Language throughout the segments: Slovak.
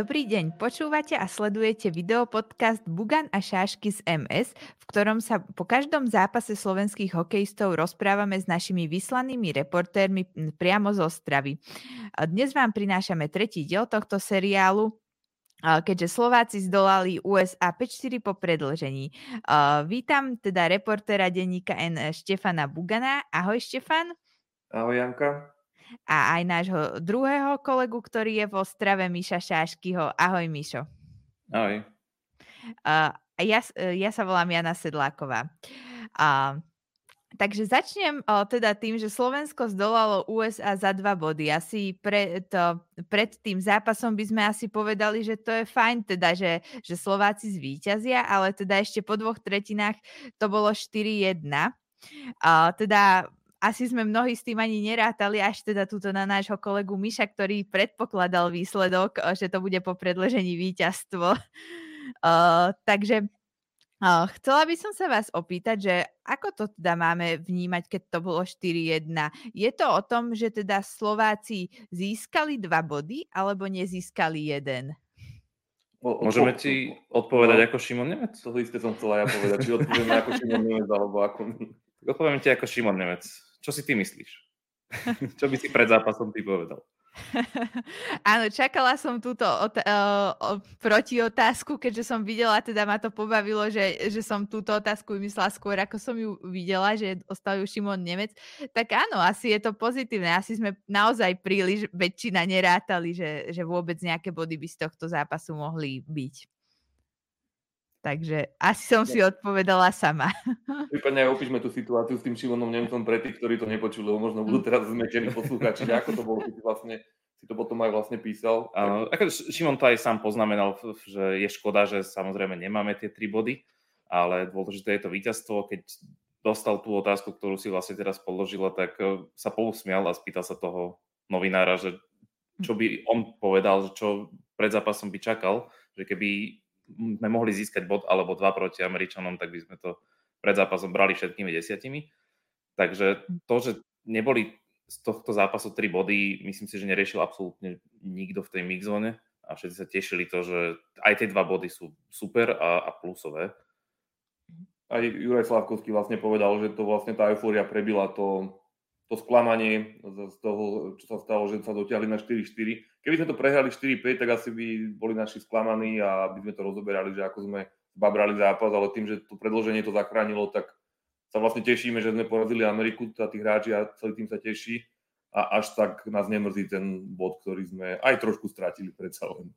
Dobrý deň, počúvate a sledujete videopodcast Bugan a šášky z MS, v ktorom sa po každom zápase slovenských hokejistov rozprávame s našimi vyslanými reportérmi priamo z Ostravy. A dnes vám prinášame tretí diel tohto seriálu, keďže Slováci zdolali USA 5-4 po predĺžení. Vítam teda reportéra denníka N Štefana Bugana. Ahoj Štefan. Ahoj Janka. A aj nášho druhého kolegu, ktorý je v Ostrave, Miša Šáškyho. Ahoj Mišo. Ahoj. Ja sa volám Jana Sedláková. Takže začnem teda tým, že Slovensko zdolalo USA za 2 body. Asi pred tým zápasom by sme asi povedali, že to je fajn, teda, že Slováci zvíťazia, ale teda ešte po 2/3 to bolo 4-1. Teda asi sme mnohí s tým ani nerátali, až teda túto na nášho kolegu Miša, ktorý predpokladal výsledok, že to bude po predĺžení víťazstvo. Takže chcela by som sa vás opýtať, že ako to teda máme vnímať, keď to bolo 4-1? Je to o tom, že teda Slováci získali 2 body, alebo nezískali 1? Môžeme ti odpovedať ako Šimon Nemec? To isté som chcela ja povedať, či odpovieme ako Šimon Nemec, alebo ako my. Odpoviem ti ako Šimon Nemec. Čo si ty myslíš? Čo by si pred zápasom ty povedal? Áno, čakala som túto protiotázku, keďže som videla, teda ma to pobavilo, že som túto otázku vymyslela skôr, ako som ju videla, že ostal ju Šimon Nemec. Tak áno, asi je to pozitívne. Asi sme naozaj príliš väčšina nerátali, že vôbec nejaké body by z tohto zápasu mohli byť. Takže asi som si odpovedala sama. Prípadne aj opíšme tú situáciu s tým Šimonom Nemcom pre tých, ktorí to nepočuli, lebo možno budú teraz zmetení poslucháči, že ako to bolo, keď si to potom aj vlastne písal. Áno, Šimon to aj sám poznamenal, že je škoda, že samozrejme nemáme tie 3 body, ale dôležité je to víťazstvo. Keď dostal tú otázku, ktorú si vlastne teraz položila, tak sa pousmial a spýtal sa toho novinára, že čo by on povedal, že čo pred zápasom by čakal, že keby sme mohli získať bod alebo 2 proti Američanom, tak by sme to pred zápasom brali všetkými 10. Takže to, že neboli z tohto zápasu 3 body, myslím si, že neriešil absolútne nikto v tej mixzone a všetci sa tešili to, že aj tie 2 body sú super a plusové. Aj Juraj Slavkovský vlastne povedal, že to vlastne tá eufória prebila to sklamanie z toho, čo sa stalo, že sa dotiahli na 4-4. Keby sme to prehrali 4-5, tak asi by boli naši sklamaní a by sme to rozoberali, že ako sme zbabrali zápas, ale tým, že to predĺženie to zachránilo, tak sa vlastne tešíme, že sme porazili Ameriku, tí hráči a celý tým sa teší a až tak nás nemrzí ten bod, ktorý sme aj trošku stratili predsa len.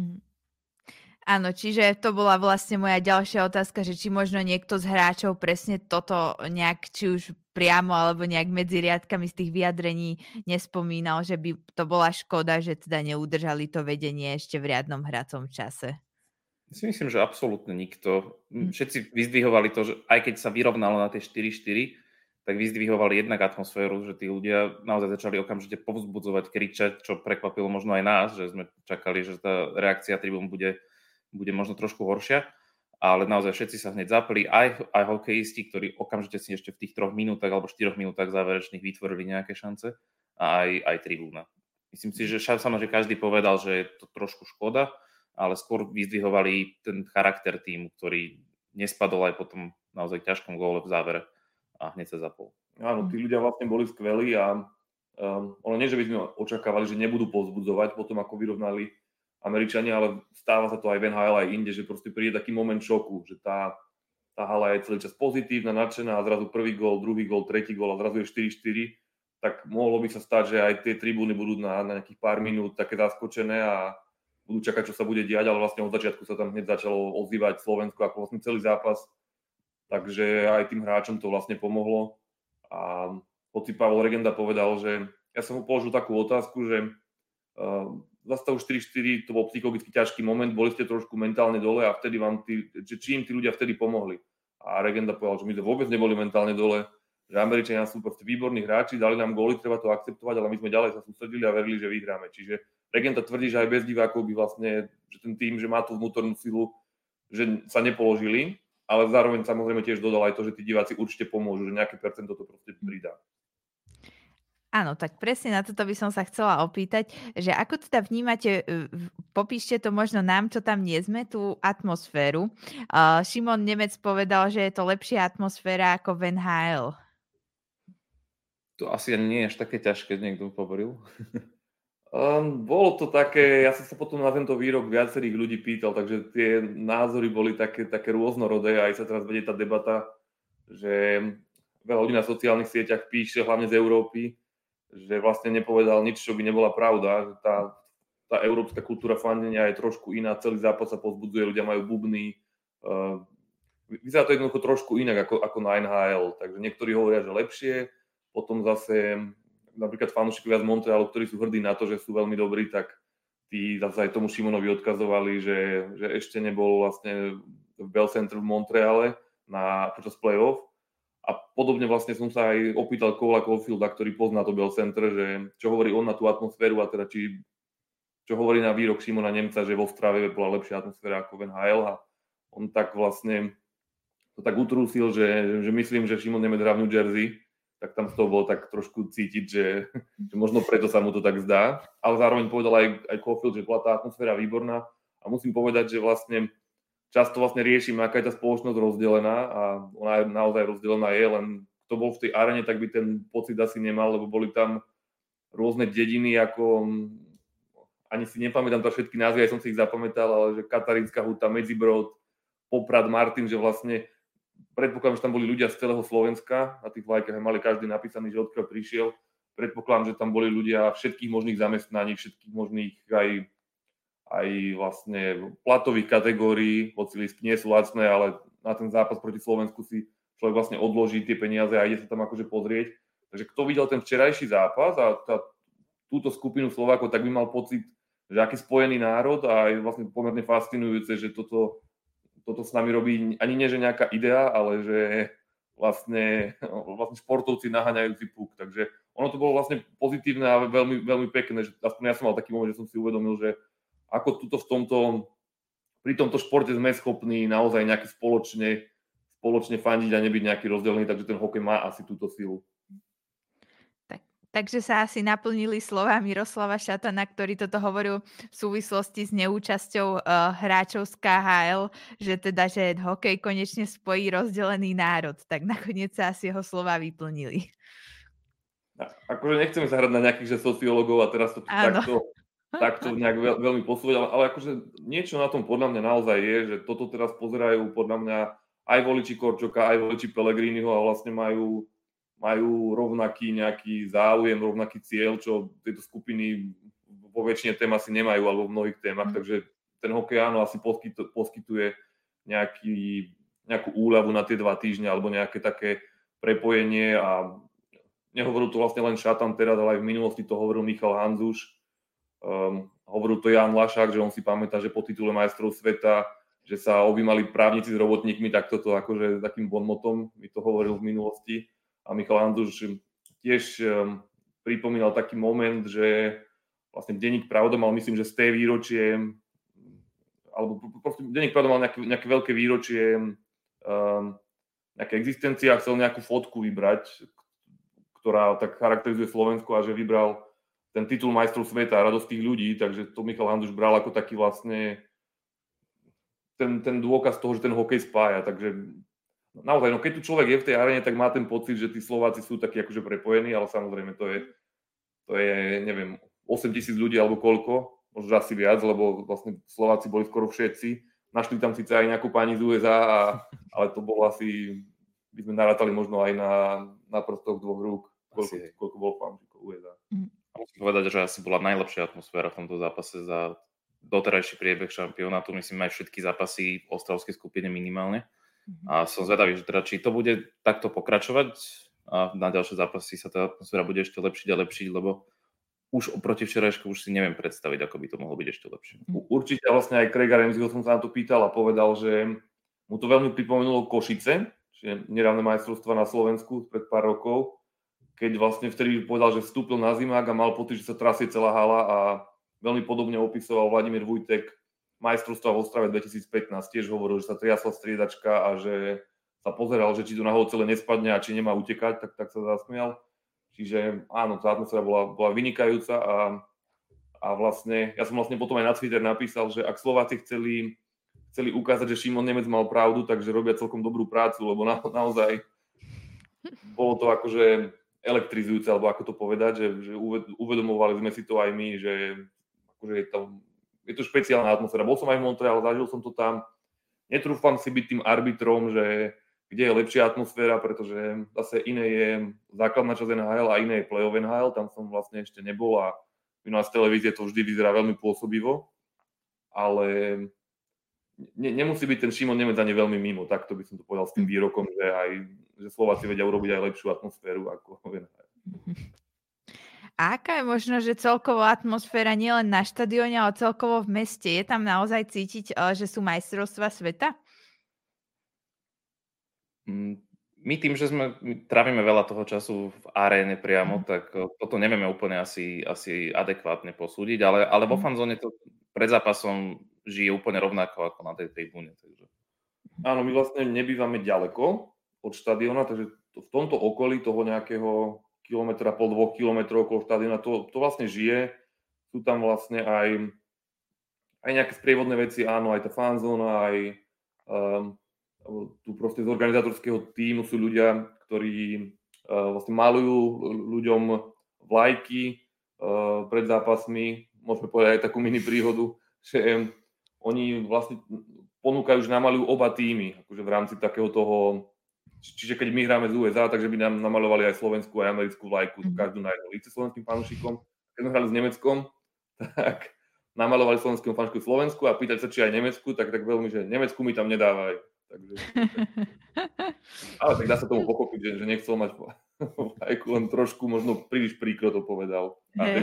Áno, čiže to bola vlastne moja ďalšia otázka, že či možno niekto z hráčov presne toto nejak, či už priamo alebo nejak medzi riadkami z tých vyjadrení nespomínal, že by to bola škoda, že teda neudržali to vedenie ešte v riadnom hracom čase. Ja si myslím, že absolútne nikto. Všetci vyzdvihovali to, že aj keď sa vyrovnalo na tie 4-4, tak vyzdvihovali jednak atmosféru, že tí ľudia naozaj začali okamžite povzbudzovať, kričať, čo prekvapilo možno aj nás, že sme čakali, že tá reakcia tribún bude možno trošku horšia, ale naozaj všetci sa hneď zapli, aj hokejisti, ktorí okamžite si ešte v tých 3 minútach alebo 4 minútach záverečných vytvorili nejaké šance a aj tribúna. Myslím si, že samozrejme, že každý povedal, že je to trošku škoda, ale skôr vyzdvihovali ten charakter týmu, ktorý nespadol aj po tom naozaj ťažkom góle v závere a hneď sa zapol. Áno, tí ľudia vlastne boli skvelí a ono nie, že by sme očakávali, že nebudú povzbudzovať potom, ako vyrovnali Američania, ale stáva sa to aj v NHL aj inde, že proste príde taký moment šoku, že tá hala je celý čas pozitívna, nadšená a zrazu prvý gól, druhý gól, tretí gól a zrazu je 4-4, tak mohlo by sa stať, že aj tie tribúny budú na nejakých pár minút také zaskočené a budú čakať, čo sa bude diať, ale vlastne od začiatku sa tam hneď začalo ozývať Slovensko ako vlastne celý zápas, takže aj tým hráčom to vlastne pomohlo a hoci Pavol Regenda povedal, že ja som mu položil takú otázku, že za stavu 4-4 to bol psychologicky ťažký moment, boli ste trošku mentálne dole a vtedy či im tí ľudia vtedy pomohli. A Regenda povedal, že my sme vôbec neboli mentálne dole, že Američania sú proste výborní hráči, dali nám góly, treba to akceptovať, ale my sme ďalej sa sústredili a verili, že vyhráme. Čiže Regenda tvrdí, že aj bez divákov by vlastne, že ten tým, že má tú vnútornú silu, že sa nepoložili, ale zároveň samozrejme tiež dodal aj to, že tí diváci určite pomôžu, že nejaké percento to proste pridá. Áno, tak presne na toto by som sa chcela opýtať, že ako teda vnímate, popíšte to možno nám, čo tam nie sme, tú atmosféru. Šimon Nemec povedal, že je to lepšia atmosféra ako v NHL. To asi ani nie je až také ťažké, niekto hovoril. Bolo to také, ja som sa potom na tento výrok viacerých ľudí pýtal, takže tie názory boli také rôznorodé, aj sa teraz vedie tá debata, že veľa ľudí na sociálnych sieťach píše, hlavne z Európy, že vlastne nepovedal nič, čo by nebola pravda, že tá európska kultúra fandenia je trošku iná, celý zápas sa povzbudzuje, ľudia majú bubny, vyzerá to jednoducho trošku inak ako na NHL, takže niektorí hovoria, že lepšie, potom zase napríklad fanúšikovia z Montrealu, ktorí sú hrdí na to, že sú veľmi dobrí, tak tí zase aj tomu Šimonovi odkazovali, že ešte nebol vlastne v Bell Center v Montreale počas play-off. A podobne vlastne som sa aj opýtal Cola Caulfielda, ktorý pozná to Bell Center, že čo hovorí on na tú atmosféru a teda čo hovorí na výrok Šimona Nemca, že vo Strave bola lepšia atmosféra ako v NHL a on tak vlastne to tak utrúsil, že myslím, že Šimon Nemec hrá v New Jersey, tak tam z toho bolo tak trošku cítiť, že možno preto sa mu to tak zdá. Ale zároveň povedal aj Caulfield, že bola tá atmosféra výborná a musím povedať, že vlastne často vlastne riešime, aká je tá spoločnosť rozdelená a ona je naozaj rozdelená len kto bol v tej arene, tak by ten pocit asi nemal, lebo boli tam rôzne dediny, ako ani si nepamätám to všetky názvy, aj som si ich zapamätal, ale že Katarínska Huta, Medzibrod, Poprad, Martin, že vlastne predpokladám, že tam boli ľudia z celého Slovenska, na tých vlajkách mali každý napísaný, že odkiaľ prišiel. Predpokladám, že tam boli ľudia všetkých možných zamestnaní, všetkých možných aj vlastne platových kategórií, hoci lístky nie sú lacné, ale na ten zápas proti Slovensku si človek vlastne odloží tie peniaze a ide sa tam akože pozrieť. Takže kto videl ten včerajší zápas a túto skupinu Slovákov, tak by mal pocit, že aký spojený národ a je vlastne pomerne fascinujúce, že toto s nami robí ani nie, že nejaká idea, ale že vlastne športovci naháňajúci puk. Takže ono to bolo vlastne pozitívne a veľmi, veľmi pekné. Že aspoň ja som mal taký moment, že som si uvedomil, že ako pri tomto športe sme schopní naozaj nejaký spoločne fandiť a nebyť nejaký rozdelený, takže ten hokej má asi túto silu. Takže sa asi naplnili slová Miroslava Šatana, ktorý toto hovoril v súvislosti s neúčasťou hráčov z KHL, že hokej konečne spojí rozdelený národ. Tak nakoniec sa asi jeho slová vyplnili. Akože nechceme sa hrať na nejakých sociológov a teraz to takto nejak veľmi posúvať, ale akože niečo na tom podľa mňa naozaj je, že toto teraz pozerajú podľa mňa aj voliči Korčoka, aj voliči Pellegriniho a vlastne majú rovnaký nejaký záujem, rovnaký cieľ, čo tieto skupiny vo väčšine tém asi nemajú, alebo v mnohých témach, takže ten hokej áno asi poskytuje nejakú úľavu na tie 2 týždne, alebo nejaké také prepojenie a nehovoril to vlastne len Šatan teraz, ale aj v minulosti to hovoril Michal Hanzuš, hovoril to Jan Lašák, že on si pamätá, že po titule majstrov sveta, že sa objímali právnici s robotníkmi, tak toto akože takým bonmotom mi to hovoril v minulosti. A Michal Hanzuš tiež pripomínal taký moment, že vlastne denník Pravda mal, myslím, že z tej výročie, alebo denník Pravda mal nejaké veľké výročie, nejaké existencie a chcel nejakú fotku vybrať, ktorá tak charakterizuje Slovensko a že vybral ten titul majstrov sveta a radosť tých ľudí, takže to Michal Hanzuš bral ako taký vlastne ten dôkaz toho, že ten hokej spája, takže naozaj, keď tu človek je v tej arene, tak má ten pocit, že tí Slováci sú takí akože prepojení, ale samozrejme to je neviem, 8 000 ľudí alebo koľko, možno asi viac, lebo vlastne Slováci boli skoro všetci. Našli tam síce aj nejakú pani z USA, ale to bolo asi, by sme narátali možno aj na prstoch 2 rúk, koľko bolo fanúšikov USA. Musím povedať, že asi bola najlepšia atmosféra v tomto zápase za doterajší priebeh šampionátu. Myslím aj všetky zápasy ostravskej skupiny minimálne. A som zvedavý, že teda, či to bude takto pokračovať a na ďalšie zápasy sa tá atmosféra bude ešte lepšiť a lepšiť, lebo už oproti včerajšku už si neviem predstaviť, ako by to mohlo byť ešte lepšie. Určite vlastne aj Craiga Ramseyho som sa na to pýtal a povedal, že mu to veľmi pripomenulo Košice, čiže nedávne majstrovstvá na Slovensku pred pár rokov, keď vlastne vtedy povedal, že vstúpil na zimák a mal pocit, že sa trasie celá hala a veľmi podobne opisoval Vladimír Vujtek majstrovstva v Ostrave 2015. Tiež hovoril, že sa triasla striedačka a že sa pozeral, že či to náhodou celé nespadne a či nemá utekať, tak sa zasmial. Čiže áno, tá atmosféra bola vynikajúca a vlastne, ja som vlastne potom aj na Twitter napísal, že ak Slováci chceli ukázať, že Šimon Nemec mal pravdu, takže robia celkom dobrú prácu, lebo naozaj bolo to akože elektrizujúce, alebo ako to povedať, že uvedomovali sme si to aj my, že akože je to špeciálna atmosféra. Bol som aj v Montreale, zažil som to tam. Netrúfam si byť tým arbitrom, že kde je lepšia atmosféra, pretože zase iné je základná časť NHL a iné je play-off NHL, tam som vlastne ešte nebol a u nás z televízie to vždy vyzerá veľmi pôsobivo, ale nemusí byť ten Šimon Nemec ani veľmi mimo, takto by som to povedal s tým výrokom, že Slováci vedia urobiť aj lepšiu atmosféru ako v NHL. A aká je možno, že celkovo atmosféra nielen na štadióne, ale celkovo v meste? Je tam naozaj cítiť, že sú majstrovstvá sveta? My tým, že trávime veľa toho času v aréne priamo, tak toto nevieme úplne asi adekvátne posúdiť, ale vo fanzóne to pred zápasom žije úplne rovnako ako na tej tribúne. Takže. Áno, my vlastne nebývame ďaleko od štadióna, takže v tomto okolí toho nejakého kilometra, pol 2 kilometrov okolo štadióna, to vlastne žije. Sú tam vlastne aj nejaké sprievodné veci, áno, aj tá fanzóna, aj tu proste z organizátorského tímu sú ľudia, ktorí vlastne malujú ľuďom vlajky pred zápasmi. Môžeme povedať aj takú mini príhodu, že oni vlastne ponúkajú, že namalujú oba tímy, akože v rámci takého toho, čiže keď my hráme z USA, takže by nám namalovali aj slovenskú, aj americkú vlajku, každú na jedno líce slovenským fanúšikom. Keď sme hrali s Nemeckom, tak namalovali slovenským fanúšikom Slovensku a pýtať sa, či aj Nemecku, tak veľmi, že Nemecku mi tam nedávaj. Takže, ale tak dá sa tomu pochopiť, že nechcel mať vlajku, len trošku možno príliš príkro to povedal. A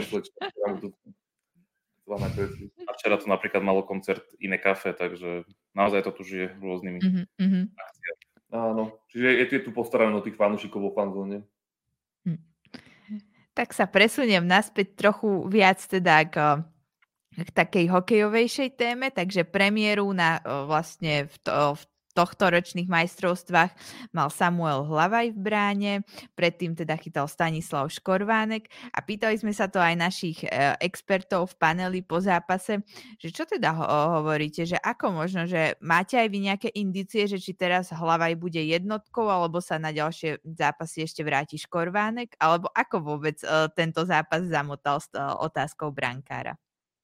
A včera tu napríklad malo koncert Iné kafe, takže naozaj to tu žije rôznymi akciami. Áno, čiže je tu postarané o tých fanúšikov vo fanzóne. Tak sa presuniem naspäť trochu viac teda k takej hokejovejšej téme, takže premiéru na vlastne v tohtoročných majstrovstvách mal Samuel Hlavaj v bráne, predtým teda chytal Stanislav Škorvánek a pýtali sme sa to aj našich expertov v paneli po zápase, že čo teda hovoríte, že ako možno, že máte aj vy nejaké indície, že či teraz Hlavaj bude jednotkou, alebo sa na ďalšie zápasy ešte vráti Škorvánek, alebo ako vôbec tento zápas zamotal s otázkou brankára?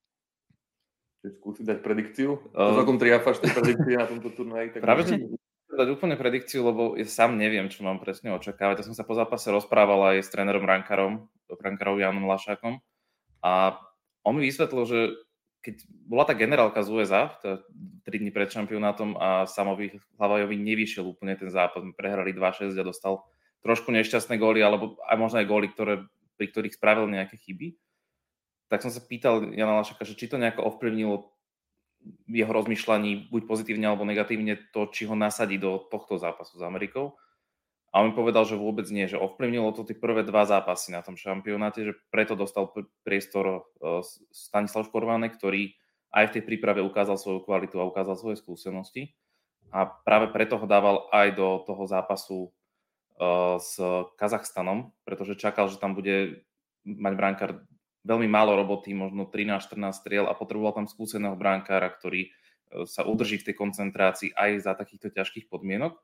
Skúsiť dať predikciu? Celkom triafáš tie predikcie na tomto turnaji. Práve, že dať úplne predikciu, lebo ja sám neviem, čo mám presne očakávať. Ja som sa po zápase rozprával aj s trénerom brankárom Jánom Lašákom a on mi vysvetlil, že keď bola tá generálka z USA 3 dní pred šampionátom a Samovi Hlavajovi nevyšiel úplne ten zápas, prehrali 2-6 a dostal trošku nešťastné góly, alebo aj možno aj góly, pri ktorých spravil nejaké chyby, tak som sa pýtal Jana Lašaka, že či to nejako ovplyvnilo jeho rozmýšľaní buď pozitívne alebo negatívne to, či ho nasadí do tohto zápasu s Amerikou. A on mi povedal, že vôbec nie, že ovplyvnilo to tie prvé 2 zápasy na tom šampionáte, že preto dostal priestor Stanislav Škorvánek, ktorý aj v tej príprave ukázal svoju kvalitu a ukázal svoje skúsenosti. A práve preto ho dával aj do toho zápasu s Kazachstanom, pretože čakal, že tam bude mať brankár veľmi málo roboty, možno 13-14 striel a potreboval tam skúseného brankára, ktorý sa udrží v tej koncentrácii aj za takýchto ťažkých podmienok.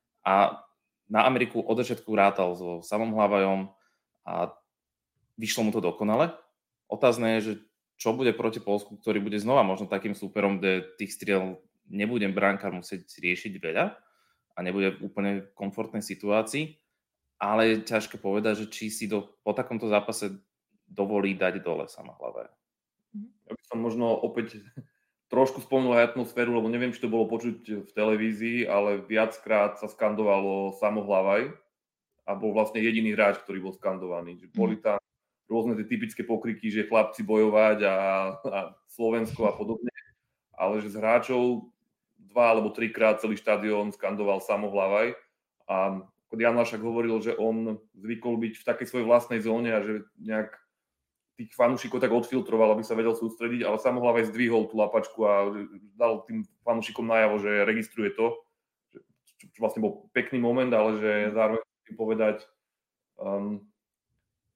A na Ameriku od začiatku rátal so Samom Hlavajom a vyšlo mu to dokonale. Otázne je, že čo bude proti Poľsku, ktorý bude znova možno takým súperom, kde tých striel nebude brankár musieť riešiť veľa a nebude v úplne komfortnej situácii, ale je ťažké povedať, že či si po takomto zápase dovolí dať dole Sama Hlavaja. Ja by som možno opäť trošku spomenul aj atmosféru, lebo neviem, či to bolo počuť v televízii, ale viackrát sa skandovalo Samo Hlavaj a bol vlastne jediný hráč, ktorý bol skandovaný. Boli tam rôzne tie typické pokriky, že chlapci bojovať a Slovensko a podobne, ale že z hráčov 2 alebo 3 krát celý štadión skandoval Samo Hlavaj a Jan Lašák hovoril, že on zvykol byť v takej svojej vlastnej zóne a že nejak tých fanúšikov tak odfiltroval, aby sa vedel sústrediť, ale Samo Hlavaj zdvihol tú lapačku a dal tým fanúšikom najavo, že registruje to, čo vlastne bol pekný moment, ale že zároveň chcem povedať,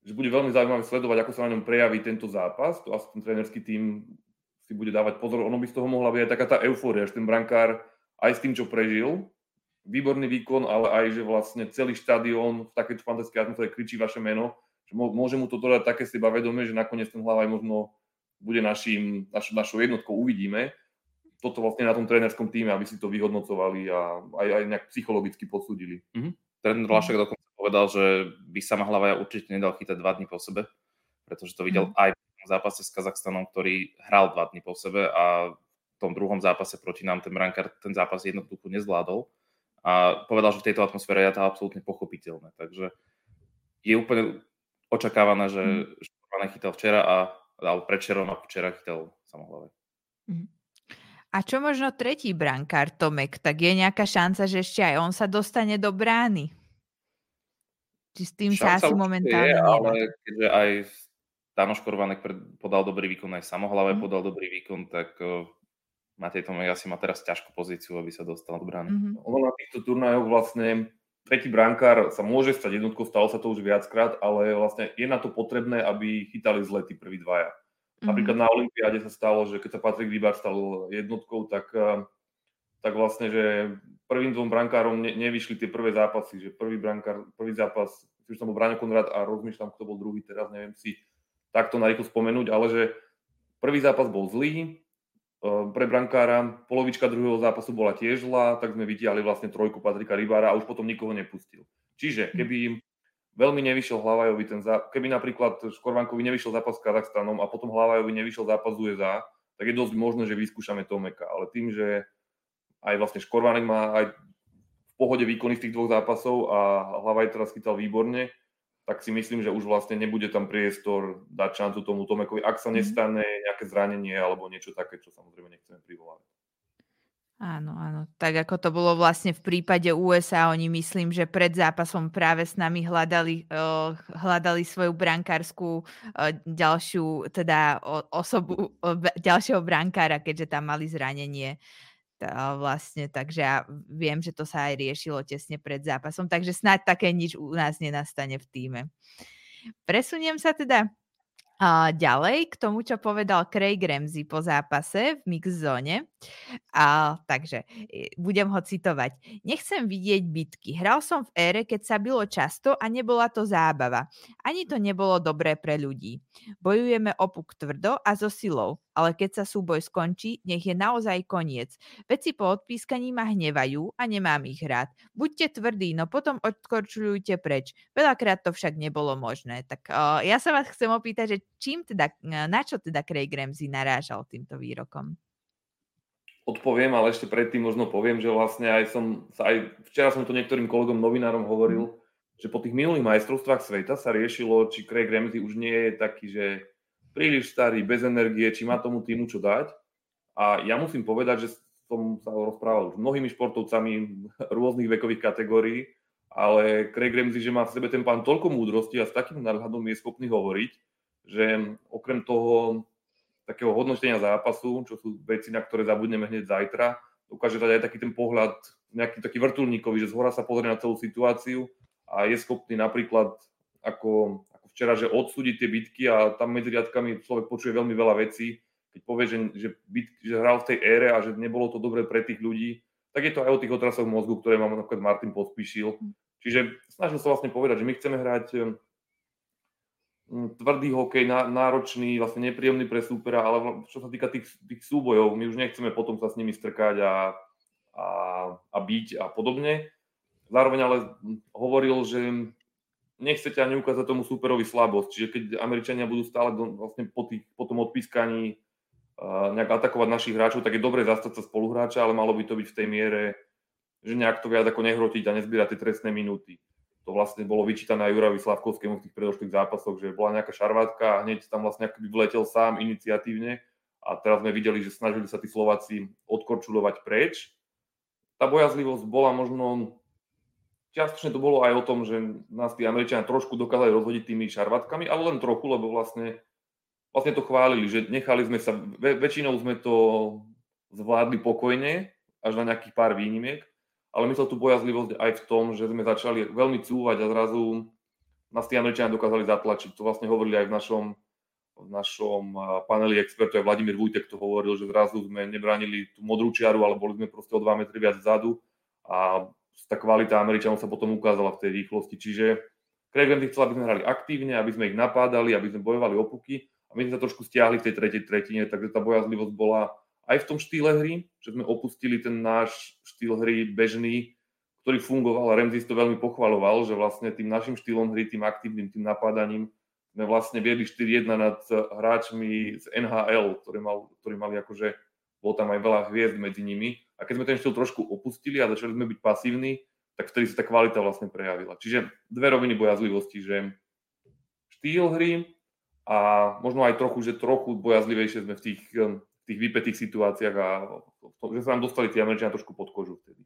že bude veľmi zaujímavé sledovať, ako sa na ňom prejaví tento zápas. To asi ten trénerský tím si bude dávať pozor. Ono by z toho mohla byť aj taká tá eufória, že ten brankár aj s tým, čo prežil, výborný výkon, ale aj, že vlastne celý štadión v takejto fantastickej atmosfére kričí vaše meno, že môže mu to dodať také sebavedomie, že nakoniec ten Hlavaj možno bude našou jednotkou, uvidíme. Toto vlastne na tom trénerskom týme, aby si to vyhodnocovali a aj nejak psychologicky podsúdili. Tréner Lašek dokonca povedal, že by sa Hlavaja určite nedal chytať 2 dní po sebe, pretože to videl aj v zápase s Kazachstanom, ktorý hral 2 dní po sebe a v tom druhom zápase proti nám ten brankár ten zápas jednoducho nezvládol. A povedal, že v tejto atmosfére je to absolútne pochopiteľné. Takže je úplne očakávané, že Škorvanek chytal včera alebo predvčerom a včera chytal Samohlavaj. A čo možno tretí brankár Tomek? Tak je nejaká šanca, že ešte aj on sa dostane do brány? Či s tým Šanca sa asi momentálne je, nedá? ale keďže aj Táno Škorvanek podal dobrý výkon, aj Samohlavaj podal dobrý výkon, tak Matej Tomek asi má teraz ťažkú pozíciu, aby sa dostal do brány. Ono na týchto turnajoch vlastne tretí brankár sa môže stať jednotkou, stalo sa to už viackrát, ale vlastne je na to potrebné, aby chytali zle tí prví dvaja. Napríklad na olympiáde sa stalo, že keď sa Patrik Rybáč stal jednotkou, tak vlastne, že prvým 2 brankárom nevyšli tie prvé zápasy, že prvý zápas, už tam bol Braňo Konrad a rozmýšľam, kto bol druhý teraz, neviem si takto narýchlo spomenúť, ale že prvý zápas bol zlý, pre brankára, polovička druhého zápasu bola tiež zlá, tak sme vytiahli vlastne trojku Patrika Rybára a už potom nikoho nepustil. Čiže keby veľmi nevyšiel Hlavajovi keby napríklad Škorvankovi nevyšiel zápas s Kazachstanom a potom Hlavajovi nevyšiel zápas z USA, tak je dosť možné, že vyskúšame Tomeka. Ale tým, že aj vlastne Škorvanek má aj v pohode výkony z tých 2 zápasov a Hlavaj teraz chytal výborne, tak si myslím, že už vlastne nebude tam priestor dať šancu tomu Tomekovi, ak sa nestane nejaké zranenie alebo niečo také, čo samozrejme nechceme privolávať. Áno. Tak ako to bolo vlastne v prípade USA, oni myslím, že pred zápasom práve s nami hľadali svoju brankárskú ďalšiu teda osobu, ďalšieho brankára, keďže tam mali zranenie. Vlastne, takže ja viem, že to sa aj riešilo tesne pred zápasom, takže snáď také nič u nás nenastane v tíme. Presuniem sa teda ďalej k tomu, čo povedal Craig Ramsey po zápase v mix zóne. Takže budem ho citovať. Nechcem vidieť bitky. Hral som v ére, keď sa bilo často a nebola to zábava. Ani to nebolo dobré pre ľudí. Bojujeme o puk tvrdo a so silou, ale keď sa súboj skončí, nech je naozaj koniec. Veci po odpískaní ma hnevajú a nemám ich rád. Buďte tvrdí, no potom odkorčuľujte preč. Veľakrát to však nebolo možné. Tak ja sa vás chcem opýtať, že na čo teda Craig Ramsey narážal týmto výrokom? Odpoviem, ale ešte predtým možno poviem, že vlastne včera som to niektorým kolegom novinárom hovoril, že po tých minulých majstrovstvách sveta sa riešilo, či Craig Ramsey už nie je taký, že príliš starý, bez energie, či má tomu týmu čo dať. A ja musím povedať, že som sa rozprával s mnohými športovcami rôznych vekových kategórií, ale Craig Ramsey, že má v sebe ten pán toľko múdrosti a s takým nadhľadom je schopný hovoriť, že okrem toho takého hodnotenia zápasu, čo sú veci, na ktoré zabudneme hneď zajtra, dokáže dať aj taký ten pohľad, nejaký taký vrtuľníkový, že zhora sa pozrie na celú situáciu a je schopný napríklad ako včera, že odsúdiť tie bitky a tam medzi riadkami človek počuje veľmi veľa vecí. Keď povie, že hral v tej ére a že nebolo to dobré pre tých ľudí, tak je to aj o tých otrasoch mozgu, ktoré mám napríklad Martin Pospíšil. Čiže snažil sa vlastne povedať, že my chceme hrať tvrdý hokej, náročný, vlastne nepríjemný pre súpera, ale čo sa týka tých súbojov, my už nechceme potom sa s nimi strkať a byť a podobne. Zároveň ale hovoril, že nechcete ani ukázať tomu súperovi slabosť, čiže keď Američania budú stále vlastne po tom odpískaní nejak atakovať našich hráčov, tak je dobre zastať sa spoluhráča, ale malo by to byť v tej miere, že nejak to viac ako nehrotiť a nezbierať tie trestné minúty. To vlastne bolo vyčítané aj Jurajovi Slavkovskému v tých predošlých zápasoch, že bola nejaká šarvátka a hneď tam vlastne akoby vletel sám iniciatívne a teraz sme videli, že snažili sa tí Slováci odkorčulovať preč. Tá bojazlivosť bola možno, čiastočne to bolo aj o tom, že nás tí Američania trošku dokázali rozhodiť tými šarvátkami, ale len trochu, lebo vlastne to chválili, že nechali sme sa, väčšinou sme to zvládli pokojne, až na nejakých pár výnimiek. Ale myslel tú bojazlivosť aj v tom, že sme začali veľmi cúvať a zrazu nás tí Američania dokázali zatlačiť. To vlastne hovorili aj v našom paneli expertov, aj Vladimír Vujtek to hovoril, že zrazu sme nebránili tú modrú čiaru, ale boli sme proste o 2 metry viac vzadu a tá kvalita Američanov sa potom ukázala v tej rýchlosti. Čiže Craig Ramsey chcel, aby sme hrali aktívne, aby sme ich napádali, aby sme bojovali o puky a my sme sa trošku stiahli v tej tretej tretine, takže tá bojazlivosť bola aj v tom štýle hry, že sme opustili ten náš štýl hry bežný, ktorý fungoval a Ramsey to veľmi pochvaľoval, že vlastne tým našim štýlom hry, tým aktívnym, tým napádaním sme vlastne viedli 4-1 nad hráčmi z NHL, ktorí mali akože, bolo tam aj veľa hviezd medzi nimi. A keď sme ten štýl trošku opustili a začali sme byť pasívni, tak vtedy sa tá kvalita vlastne prejavila. Čiže dve roviny bojazlivosti, že štýl hry a možno aj trochu bojazlivejšie sme v tých vypätých situáciách a že sa nám dostali tí Američania trošku pod kožu vtedy.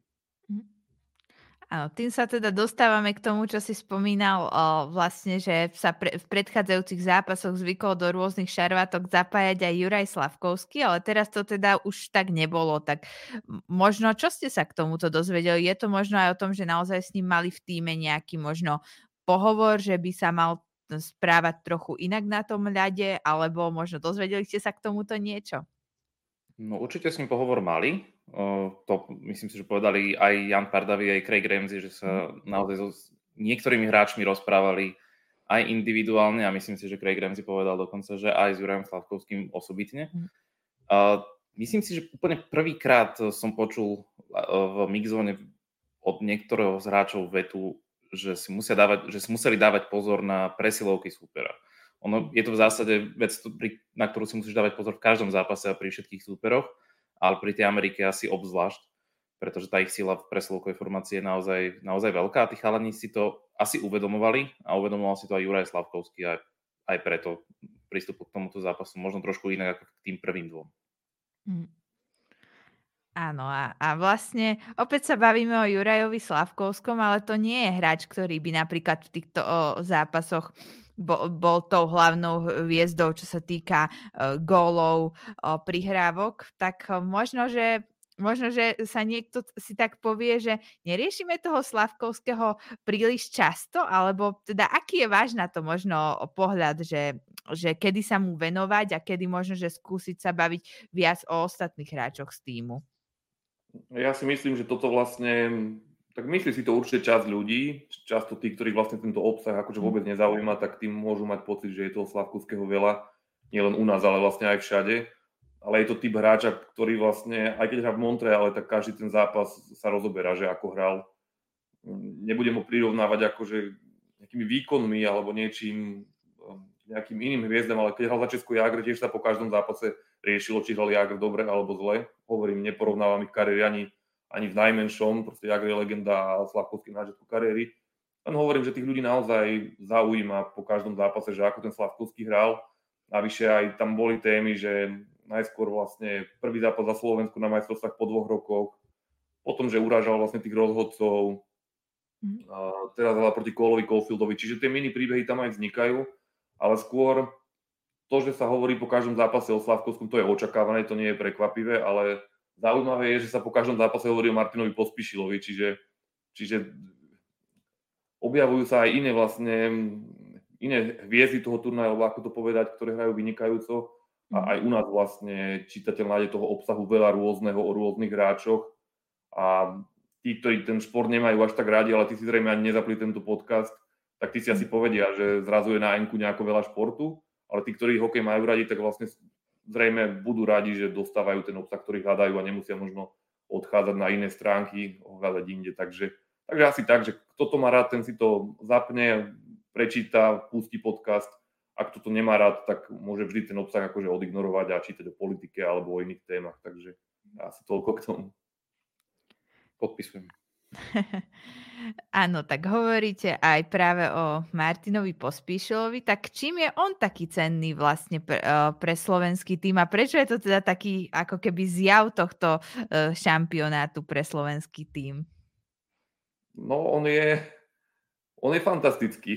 Áno, tým sa teda dostávame k tomu, čo si spomínal, vlastne, že sa v predchádzajúcich zápasoch zvykol do rôznych šarvátok zapájať aj Juraj Slavkovský, ale teraz to teda už tak nebolo. Tak možno, čo ste sa k tomuto dozvedeli? Je to možno aj o tom, že naozaj s ním mali v tíme nejaký možno pohovor, že by sa mal správať trochu inak na tom ľade, alebo možno dozvedeli ste sa k tomuto niečo? No určite s ním pohovor mali. To myslím si, že povedali aj Jan Pardavi, aj Craig Ramsey, že sa naozaj so niektorými hráčmi rozprávali aj individuálne a myslím si, že Craig Ramsey povedal dokonca, že aj s Jurajom Slavkovským osobitne. Myslím si, že úplne prvýkrát som počul v mixzone od niektorého z hráčov vetu, že si museli dávať pozor na presilovky súpera. Je to v zásade vec, na ktorú si musíš dávať pozor v každom zápase a pri všetkých súperoch, ale pri tej Amerike asi obzvlášť, pretože tá ich sila v presilovkovej formácii je naozaj veľká a tí chalani si to asi uvedomovali a uvedomoval si to aj Juraj Slavkovský a aj preto prístupu k tomuto zápasu možno trošku inak ako k tým prvým dvom. Áno, a vlastne opäť sa bavíme o Jurajovi Slavkovskom, ale to nie je hráč, ktorý by napríklad v týchto zápasoch bol tou hlavnou hviezdou, čo sa týka gólov, prihrávok, tak možno, že sa niekto si tak povie, že neriešime toho Slavkovského príliš často, alebo teda aký je váš na to možno pohľad, že kedy sa mu venovať a kedy možno, že skúsiť sa baviť viac o ostatných hráčoch z tímu? Ja si myslím, že toto vlastne, tak myslí si to určite časť ľudí, často tí, ktorých vlastne tento obsah akože vôbec nezaujíma, tak tým môžu mať pocit, že je toho Slavkovského veľa, nielen u nás, ale vlastne aj všade. Ale je to typ hráča, ktorý vlastne, aj keď hrá v Montreale, tak každý ten zápas sa rozoberá, že ako hral. Nebudem ho prirovnávať akože nejakými výkonmi alebo nejakým iným hviezdam, ale keď hral za Česku Jágr, tiež sa po každom zápase riešilo, či hral Jágr dobre alebo zle. Hovorím, neporovnávam ich kariéry ani v najmenšom, proste Jágr je legenda a Slavkovský na začiatku kariéry. Len hovorím, že tých ľudí naozaj zaujíma po každom zápase, že ako ten Slavkovský hral. Navyše aj tam boli témy, že najskôr vlastne prvý zápas za Slovensku na majstrovstvách po 2 rokoch, potom, že urážal vlastne tých rozhodcov, teraz hral proti Coleovi Caulfieldovi, čiže tie mini príbehy tam aj vznikajú, ale skôr to, že sa hovorí po každom zápase o Slavkovskom, to je očakávané, to nie je prekvapivé, ale zaujímavé je, že sa po každom zápase hovorí o Martinovi Pospíšilovi, čiže objavujú sa aj iné hviezdy toho turnaja, alebo ako to povedať, ktoré hrajú vynikajúco. A aj u nás vlastne čitateľ nájde toho obsahu veľa rôzneho o rôznych hráčoch. A tí, ktorí ten šport nemajú až tak rádi, ale tí si zrejme ani nezapli tento podcast, tak tí si asi povedia, že zrazu je na N-ku nejako veľa športu, ale tí, ktorí hokej majú radi, tak vlastne zrejme budú radi, že dostávajú ten obsah, ktorý hľadajú a nemusia možno odchádzať na iné stránky, hľadať inde. Takže asi tak, že kto to má rád, ten si to zapne, prečíta, pustí podcast. Ak kto to nemá rád, tak môže vždy ten obsah akože odignorovať a čítať o politike alebo o iných témach. Takže asi toľko k tomu. Podpisujem. Áno, tak hovoríte aj práve o Martinovi Pospíšilovi, tak čím je on taký cenný vlastne pre slovenský tým a prečo je to teda taký ako keby zjav tohto šampionátu pre slovenský tým? No, on je fantastický.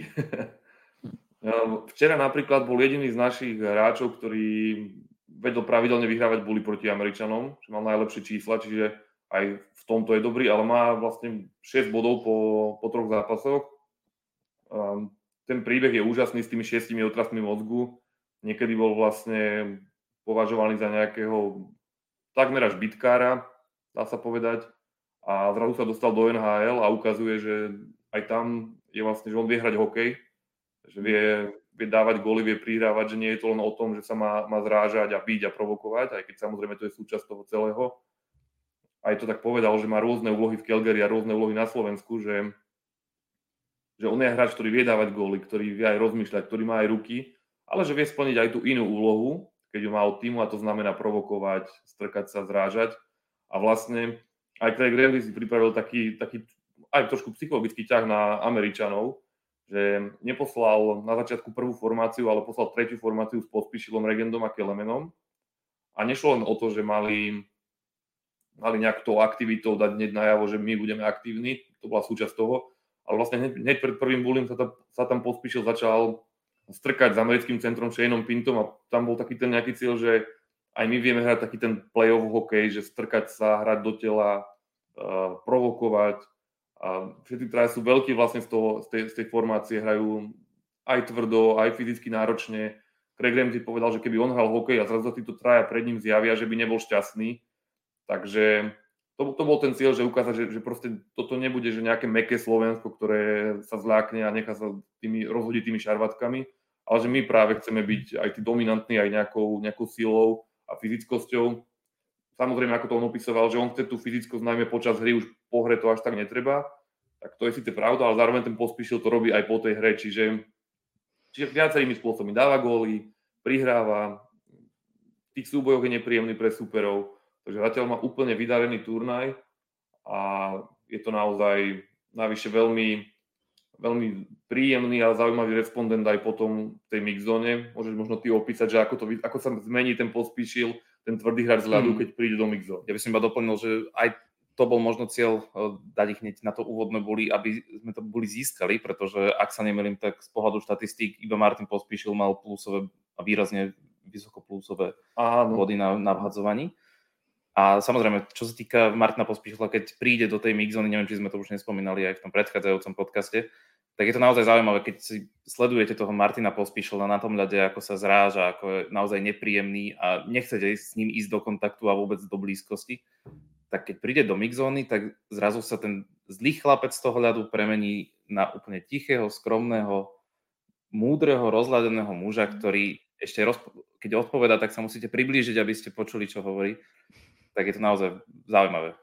Včera napríklad bol jediný z našich hráčov, ktorý vedel pravidelne vyhrávať boli proti Američanom, že mal najlepšie čísla, čiže aj v tomto je dobrý, ale má vlastne 6 bodov po 3 zápasoch. ten príbeh je úžasný s tými 6 otrasmi mozgu. Niekedy bol vlastne považovaný za nejakého takmer až bitkára, dá sa povedať. A zrazu sa dostal do NHL a ukazuje, že aj tam je vlastne, že on vie hrať hokej, že vie dávať góly, vie prihrávať, že nie je to len o tom, že sa má zrážať a biť a provokovať, aj keď samozrejme to je súčasť toho celého. Aj to tak povedal, že má rôzne úlohy v Calgary a rôzne úlohy na Slovensku, že on je hráč, ktorý vie dávať góly, ktorý vie aj rozmýšľať, ktorý má aj ruky, ale že vie splniť aj tú inú úlohu, keď ju má od týmu, a to znamená provokovať, strkať sa, zrážať. A vlastne aj Craig Ramsay si pripravil taký aj trošku psychologický ťah na Američanov, že neposlal na začiatku prvú formáciu, ale poslal tretiu formáciu s Pospíšilom, Regendom a Kelemenom. A nešlo len o to, že mali nejak tou aktivitou dať hneď najavo, že my budeme aktívni, to bola súčasť toho, ale vlastne hneď pred prvým bulím sa tam Pospíšil začal strkať s americkým centrom Shaneom Pintom a tam bol taký ten nejaký cieľ, že aj my vieme hrať taký ten play-off hokej, že strkať sa, hrať do tela, provokovať. A všetci traja sú veľkí vlastne z tej formácie, hrajú aj tvrdo, aj fyzicky náročne. Craig Ramsay povedal, že keby on hral hokej a zrazu títo traja pred ním zjavia, že by nebol šťastný. Takže to bol ten cieľ, že ukázať, že proste toto nebude, že nejaké mäkké Slovensko, ktoré sa zľakne a nechá sa rozhodiť tými šarvatkami, ale že my práve chceme byť aj tí dominantní aj nejakou silou a fyzickosťou. Samozrejme, ako to on opisoval, že on chce tú fyzickosť najmä počas hry, už po hre to až tak netreba, tak to je síce pravda, ale zároveň ten Pospíšil to robí aj po tej hre, čiže viacerými spôsobmi dáva góly, prihráva, v tých súbojoch je nepríjemný pre súperov. Takže zatiaľ má úplne vydarený turnaj a je to naozaj navyše veľmi, veľmi príjemný a zaujímavý respondent aj potom v tej mixzone. Môžeš možno ty opísať, že ako sa zmení ten Pospíšil, ten tvrdý hráč z ľadu, keď príde do mixzone. Ja by som iba doplnil, že aj to bol možno cieľ dať ich hneď na to úvodné boli, aby sme to boli získali, pretože ak sa nemýlim, tak z pohľadu štatistík iba Martin Pospíšil mal plusové a výrazne vysokoplusové body na vhadzovaní. A samozrejme, čo sa týka Martina Pospíšila, keď príde do tej mixzóny, neviem, či sme to už nespomínali aj v tom predchádzajúcom podcaste, tak je to naozaj zaujímavé, keď si sledujete toho Martina Pospíšila na tom ľade, ako sa zráža, ako je naozaj nepríjemný a nechcete s ním ísť do kontaktu a vôbec do blízkosti, tak keď príde do mixzóny, tak zrazu sa ten zlý chlapec z toho ľadu premení na úplne tichého, skromného, múdreho, rozhľadeného muža, ktorý ešte keď odpoveda, tak sa musíte priblížiť, aby ste počuli, čo hovorí. Tak je to naozaj zaujímavé.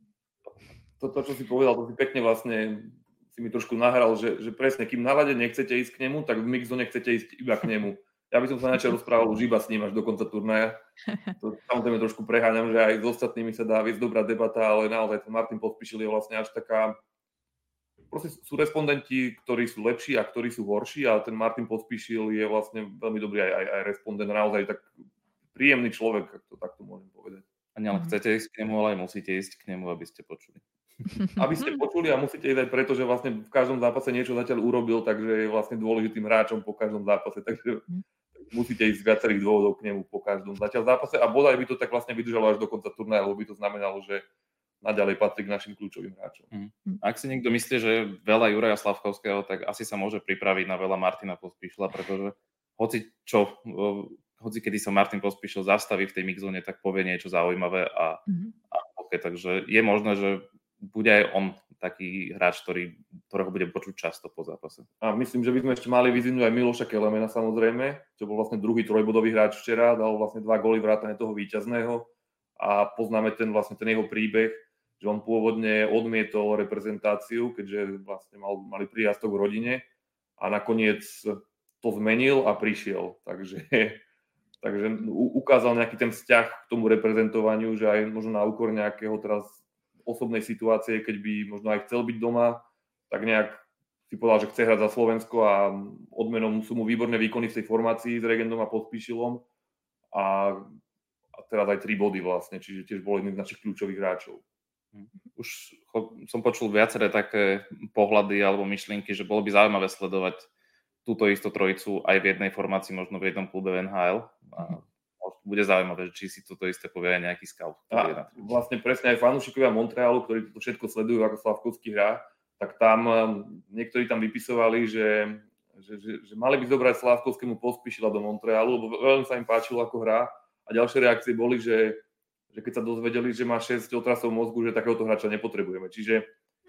To, čo si povedal, to si pekne vlastne si mi trošku nahral, že presne, kým na ľade nechcete ísť k nemu, tak v mixzone chcete ísť iba k nemu. Ja by som sa načal rozprával už iba s ním až do konca turnaja. To samozrejme trošku preháňam, že aj s ostatnými sa dá viesť dobrá debata, ale naozaj ten Martin Pospíšil je vlastne až taká... Proste sú respondenti, ktorí sú lepší a ktorí sú horší, a ten Martin Pospíšil je vlastne veľmi dobrý aj respondent, naozaj tak príjemný človek, ak to takto môžem povedať. A nielen chcete ísť k nemu, ale aj musíte ísť k nemu, aby ste počuli. Aby ste počuli a musíte ísť aj preto, že vlastne v každom zápase niečo zatiaľ urobil, takže je vlastne dôležitým hráčom po každom zápase. Takže musíte ísť z viacerých dôvodov k nemu po každom zatiaľ zápase a bodaj by to tak vlastne vydržalo až do konca turnaja, lebo by to znamenalo, že naďalej patrí k našim kľúčovým hráčom. Ak si niekto myslí, že veľa Juraja Slavkovského, tak asi sa môže pripraviť na veľa Martina Pospíšila, pretože hoci kedy sa Martin Pospíšil zastaví v tej mixzóne, tak povie niečo zaujímavé a takže je možné, že bude aj on taký hráč, ktorého bude počuť často po zápase. A myslím, že by sme ešte mali vyzvihnúť aj Miloša Kelemena, samozrejme, čo bol vlastne druhý trojbodový hráč včera, dal vlastne 2 góly vrátane toho víťazného a poznáme ten jeho príbeh, že on pôvodne odmietol reprezentáciu, keďže vlastne mali príjaztok v rodine a nakoniec to zmenil a prišiel. Takže ukázal nejaký ten vzťah k tomu reprezentovaniu, že aj možno na úkor nejakého teraz osobnej situácie, keď by možno aj chcel byť doma, tak nejak si povedal, že chce hrať za Slovensko a odmenom sú mu výborné výkony v tej formácii s Regendom a Pospíšilom a teraz aj 3 body vlastne, čiže tiež bol jedným z našich kľúčových hráčov. Už som počul viaceré také pohľady alebo myšlienky, že bolo by zaujímavé sledovať túto istú trojicu aj v jednej formácii, možno v jednom klube v NHL. A bude zaujímavé, či si toto isté povie aj nejaký scout. A vlastne presne aj fanúšikovia Montrealu, ktorí to všetko sledujú, ako Slavkovský hrá, tak tam niektorí tam vypisovali, že že mali by zobrať Slávkovskému Pospíšila do Montrealu, lebo veľmi sa im páčilo, ako hrá. A ďalšie reakcie boli, že keď sa dozvedeli, že má 6 otrasov mozgu, že takéhoto hráča nepotrebujeme. Čiže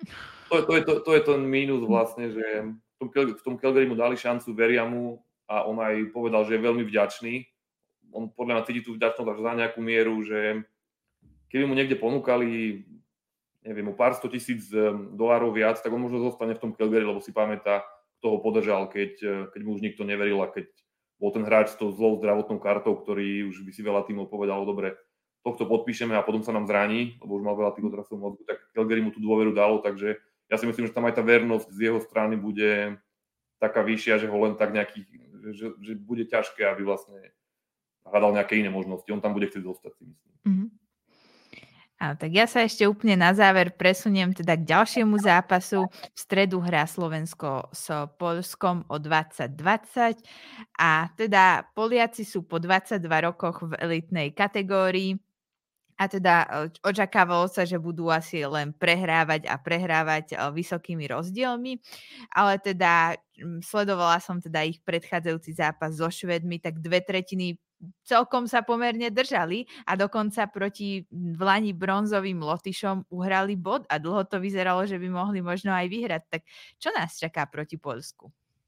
to je ten mínus vlastne, že v tom Calgary mu dali šancu, veria mu a on aj povedal, že je veľmi vďačný. On podľa mňa cíti tú vďačnosť až za nejakú mieru, že keby mu niekde ponúkali, neviem, o pár $100,000 viac, tak on možno zostane v tom Calgary, lebo si pamätá, kto ho podržal, keď mu už nikto neveril a keď bol ten hráč s tou zlou zdravotnou kartou, ktorý už by si veľa tímov povedalo, dobre, tohto podpíšeme a potom sa nám zraní, lebo už mal veľa tých otrasov mozgu, tak Calgary mu tú dôveru dalo, takže ja si myslím, že tam aj tá vernosť z jeho strany bude taká vyššia, že ho len tak nejaký, že bude ťažké, aby vlastne hľadal nejaké iné možnosti. On tam bude chcieť zostať, si myslím. Mm-hmm. Áno, tak ja sa ešte úplne na záver presuniem teda k ďalšiemu zápasu. V stredu hrá Slovensko s Poľskom o 20:20 a teda Poliaci sú po 22 rokoch v elitnej kategórii a teda očakávalo sa, že budú asi len prehrávať vysokými rozdielmi, ale teda sledovala som teda ich predchádzajúci zápas so Švédmi, tak 2/3 celkom sa pomerne držali a dokonca proti vlani bronzovým Lotyšom uhrali bod a dlho to vyzeralo, že by mohli možno aj vyhrať. Tak čo nás čaká proti Poľsku?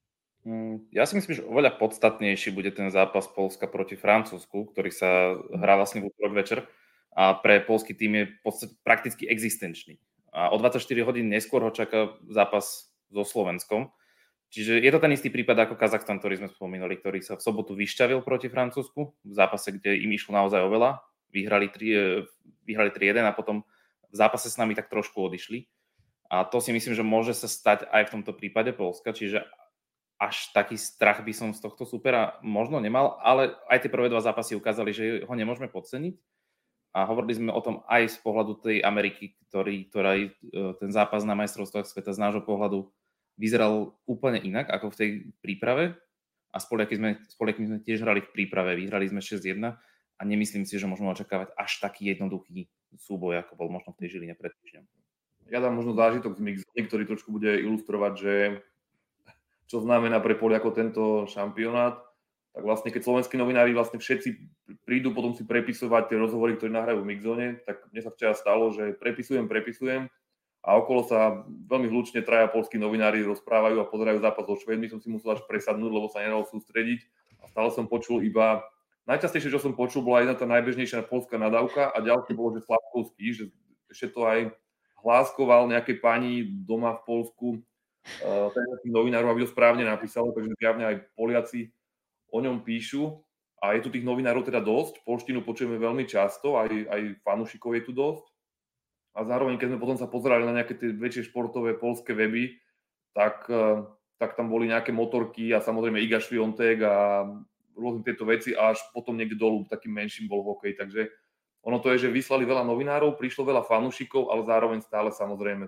Ja si myslím, že oveľa podstatnejší bude ten zápas Poľska proti Francúzsku, ktorý sa hrá vlastne v útorok večer a pre poľský tým je prakticky existenčný. A o 24 hodín neskôr ho čaká zápas so Slovenskom. Čiže je to ten istý prípad ako Kazachstan, ktorý sme spomínali, ktorý sa v sobotu vyšťavil proti Francúzsku v zápase, kde im išlo naozaj o veľa. Vyhrali 3-1 a potom v zápase s nami tak trošku odišli. A to si myslím, že môže sa stať aj v tomto prípade Poľska, čiže až taký strach by som z tohto supera možno nemal, ale aj tie prvé 2 zápasy ukázali, že ho nemôžeme podceniť. A hovorili sme o tom aj z pohľadu tej Ameriky, ktorá ten zápas na majstrovstvách sveta z nášho pohľadu vyzeral úplne inak ako v tej príprave a s Poliakmi sme tiež hrali v príprave, vyhrali sme 6-1 a nemyslím si, že môžeme očakávať až taký jednoduchý súboj, ako bol možno v tej Žiline pred týždňom. Ja dám možno zážitok z mixzóny, ktorý trošku bude ilustrovať, že čo znamená pre Poliakov tento šampionát. Tak vlastne, keď slovenskí novinári vlastne všetci prídu potom si prepisovať tie rozhovory, ktoré nahrajú v mixzóne, tak mne sa včera stalo, že prepisujem a okolo sa veľmi hlučne traja poľskí novinári rozprávajú a pozerajú zápas so Švédmi. Som si musel až presadnúť, lebo sa nedal sústrediť. A stále som počul iba... Najčastejšie, čo som počul, bola jedna tá najbežnejšia poľská nadávka a ďalšie bolo, že Slávkovský, že ešte to aj hláskoval nejakej pani doma v Poľsku tých novinárov, aby to správne napísalo, takže zjavne aj Poliaci o ňom píšu. A je tu tých novinárov teda dosť. Poľštinu počujeme veľmi často, aj fanúšikov je tu dosť. A zároveň, keď sme potom sa pozerali na nejaké tie väčšie športové poľské weby, tak tam boli nejaké motorky a samozrejme Iga Swiatek a rôzne tieto veci a až potom niekde dolu takým menším bol hokej. Takže ono to je, že vyslali veľa novinárov, prišlo veľa fanúšikov, ale zároveň stále samozrejme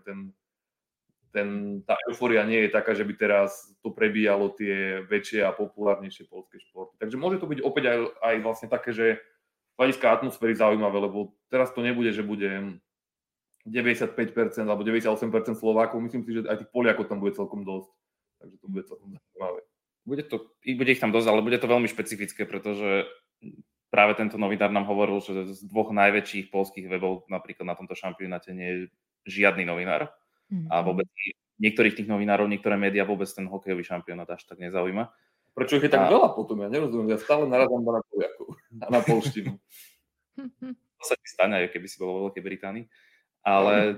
tá eufória nie je taká, že by teraz to prebíjalo tie väčšie a populárnejšie poľské športy. Takže môže to byť opäť aj vlastne také, že hľadiska atmosféry zaujímavé, lebo teraz to nebude, že bude 95% alebo 98% Slovákov, myslím si, že aj tých Poliakov tam bude celkom dosť. Takže to bude celkom zaujímavé. Bude ich tam dosť, ale bude to veľmi špecifické, pretože práve tento novinár nám hovoril, že z 2 najväčších poľských webov napríklad na tomto šampionáte nie je žiadny novinár. A vôbec niektorých tých novinárov, niektoré médiá vôbec ten hokejový šampionát až tak nezaujíma. Prečo ich je tak veľa potom? Ja nerozumiem. Ja stále narazám na Poliakov a na poľštinu. To sa ti stane, keby si bol vo Veľkej Británii. Ale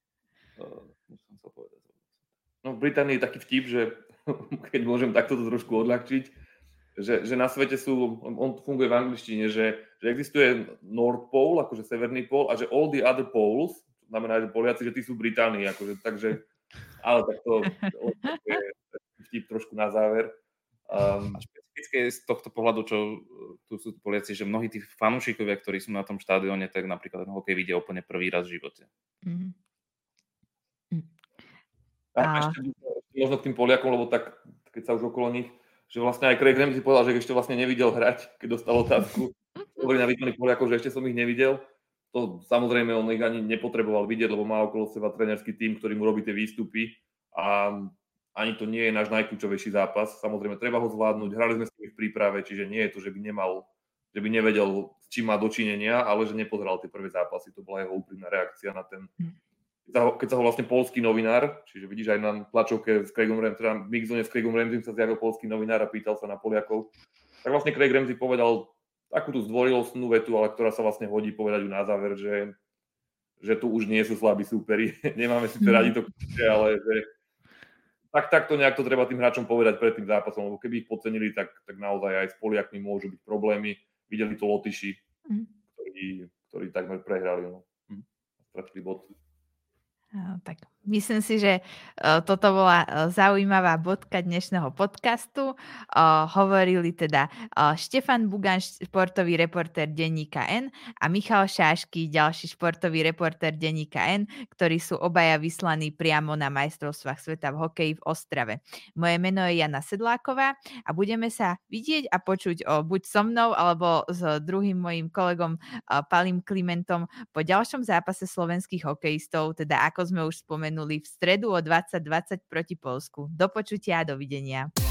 No v Británii je taký vtip, že keď môžem takto to trošku odľahčiť, že na svete on funguje v angličtine, že existuje North Pole, akože severný pól, a že all the other poles, znamená, že Poliaci, že tí sú v Británii, akože, takže, ale tak to je vtip trošku na záver. A špecifické je z tohto pohľadu, čo tu sú Poliaci, že mnohí tí fanúšikovia, ktorí sú na tom štádióne, tak napríklad ten hokej vidia úplne prvý raz v živote. A ešte možno k tým Poliakom, lebo tak, keď sa už okolo nich, že vlastne aj Craig Ramsey povedal, že ešte vlastne nevidel hrať, keď dostal otázku. Hovorí na výkony Poliakov, že ešte som ich nevidel. To samozrejme on ich ani nepotreboval vidieť, lebo má okolo seba trénerský tím, ktorý mu robí tie výstupy a ani to nie je náš najkľúčovejší zápas. Samozrejme, treba ho zvládnuť, hrali sme s nimi v príprave, čiže nie je to, že by nevedel, s čím má dočinenia, ale že nepozeral tie prvé zápasy. To bola jeho úprimná reakcia na ten... Keď sa ho vlastne poľský novinár, čiže vidíš aj na tlačovke s Craigom Ramsey, teda v mixzone s Craigom Ramsey sa zjavil poľský novinár a pýtal sa na Poliakov, tak vlastne Craig Ramsey povedal takúto zdvorilostnú vetu, ale ktorá sa vlastne hodí povedať ju na záver, že tu už nie sú slabí súperi. Nemáme síce radi to, ale že takto nejak to treba tým hráčom povedať pred tým zápasom, lebo keby ich podcenili, tak naozaj aj s Poliakmi môžu byť problémy. Videli to Lotyši, ktorí takmer prehrali. Stratili bod. Tak myslím si, že toto bola zaujímavá bodka dnešného podcastu. Hovorili teda Štefan Bugan, športový reportér denníka N, a Michal Šášky, ďalší športový reportér denníka N, ktorí sú obaja vyslaní priamo na majstrovstvách sveta v hokeji v Ostrave. Moje meno je Jana Sedláková a budeme sa vidieť a počuť buď so mnou alebo s druhým mojím kolegom Palim Klimentom po ďalšom zápase slovenských hokejistov, teda ako sme už spomenuli, v stredu o 20:20 proti Poľsku. Do počutia a dovidenia.